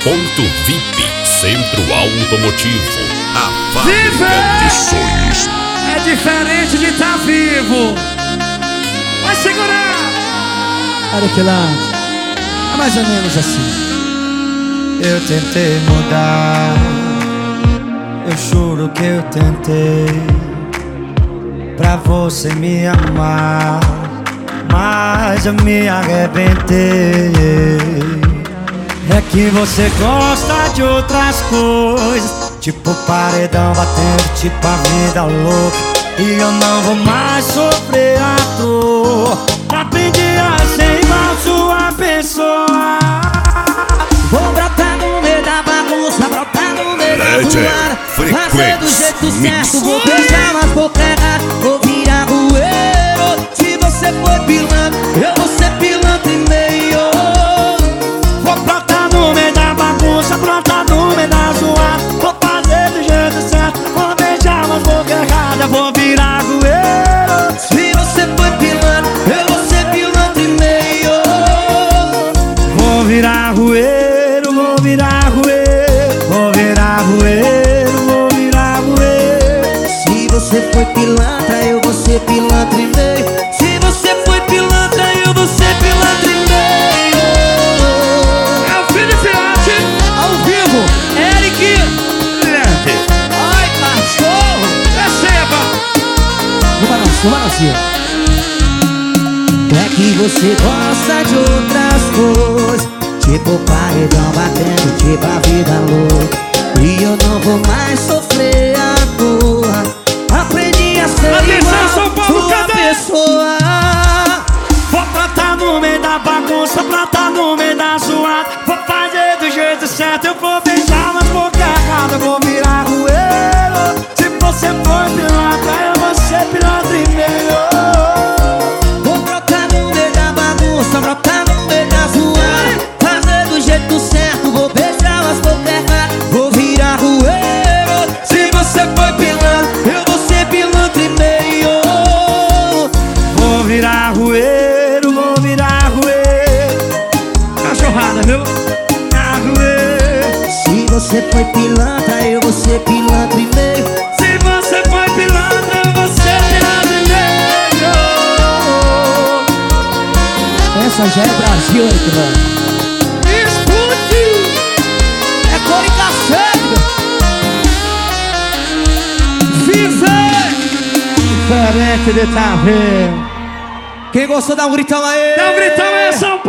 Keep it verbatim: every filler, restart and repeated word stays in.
Ponto V I P, Centro Automotivo, a fábrica de sonhos. É diferente de estar vivo. Vai segurar. Arequilante, é mais ou menos assim. Eu tentei mudar, eu juro que eu tentei, pra você me amar, mas eu me arrebentei. É que você gosta de outras coisas, tipo paredão batendo, tipo a vida louca, e eu não vou mais sofrer a dor. Aprendi a ser igual sua pessoa. Vou brotar no meio da bagunça, brotar no meio da zoada, fazer do jeito certo, vou beijar nas bocas erradas, vou virar rueiro. Se você foi pilantra, eu vou ser pilantra e meio. Vou brotar no meio da bagunça, brotar no meio da zoada, vou fazer do jeito certo, vou beijar nas bocas erradas, vou virar rueiro. Se você foi pilantra, eu vou ser pilantra e meio. Vou virar rueiro, vou virar rueiro, vou virar rueiro, vou virar rueiro. Se você foi pilantra, eu vou ser pilantra e meio. Se você foi pilantra, eu vou ser pilantra e meio. É o filho Fiat, Ao vivo, Eric. Ai, cachorro! receba. No balanço, no balanço. É que você gosta de outras coisas, tipo paredão batendo, tipo a vida louca, e eu não vou mais sofrer a dor. Aprendi a ser Atenção, São igual Paulo, sua cadê? pessoa. Vou brotar no meio da bagunça, brotar no meio da zoada, vou fazer do jeito certo, eu vou beijar nas bocas erradas, eu vou virar rueiro. Se você for pilantra, eu vou ser pilantra e meio. Vou brotar no meio da bagunça, brotar no meio da zoada, fazer do jeito certo, vou beijar as bocas erradas, vou virar rueiro. Se você foi pilantra, eu vou ser pilantra e meio. Vou virar rueiro, vou virar rueiro, Cachorrada, viu? virar rueiro. Se você foi pilantra, eu vou ser pilantra e meio. Se você foi pilantra, eu vou ser pilantra e meio. Essa já é Brasil, Arequilante. Explodiu. É cor e cacete. Diferente de estar vivo. Quem gostou, dá um gritão aí. Dá um gritão aí, São Paulo.